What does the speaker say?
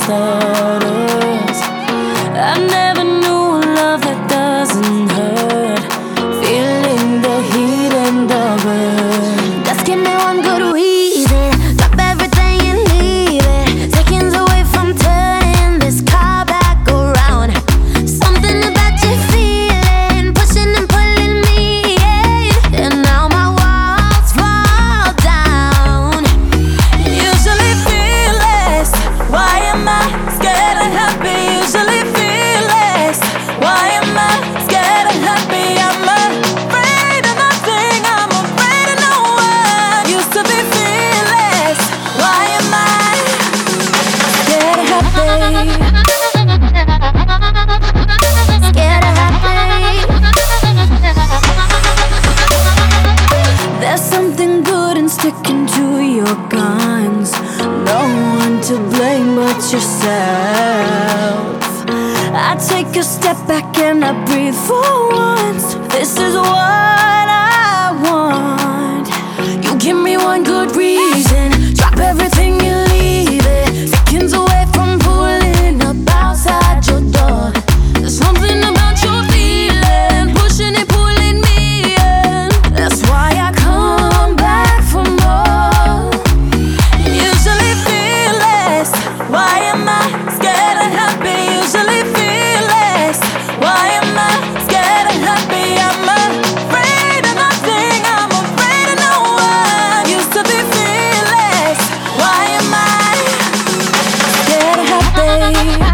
stutters. I never knew a love that doesn't hurt. Feeling the heat and the burn. Just give me one good reason. Drop everything and leave it. Seconds away from turning this car back around. Something about you feeling, pushing and pulling me in. And now my walls fall down. Usually fearless. Why am I scared of happy? Usually fearless. Why am I scared of happy? I'm afraid of nothing. I'm afraid of no one. Used to be fearless. Why am I scared of happy? Scared of happy. There's something good in sticking to your guns. No one to blame but yourself. I take a step back and I breathe for once. This is what I want. You give me one good reason. Drop everything and leave it. Seconds away from pulling up outside your door. There's something about your feeling, pushing and pulling me in. That's why I come back for more. Usually fearless. Why am I scared of happy? Usually fearless. Why am I scared of happy? I'm afraid of nothing. I'm afraid of no one. Used to be fearless. Why am I scared of happy?